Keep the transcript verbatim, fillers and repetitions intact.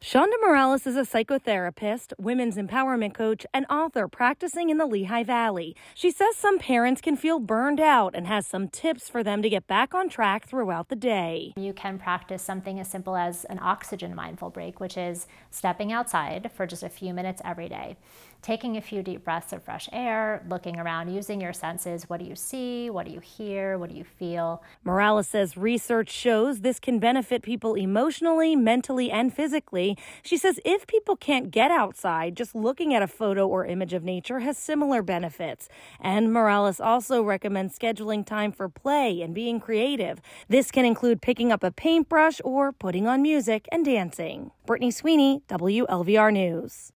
Shonda Morales is a psychotherapist, women's empowerment coach, and author practicing in the Lehigh Valley. She says some parents can feel burned out and has some tips for them to get back on track throughout the day. You can practice something as simple as an oxygen mindful break, which is stepping outside for just a few minutes every day, taking a few deep breaths of fresh air, looking around, using your senses. What do you see? What do you hear? What do you feel? Morales says research shows this can benefit people emotionally, mentally, and physically. She says if people can't get outside, just looking at a photo or image of nature has similar benefits. And Morales also recommends scheduling time for play and being creative. This can include picking up a paintbrush or putting on music and dancing. Brittany Sweeney, W L V R News.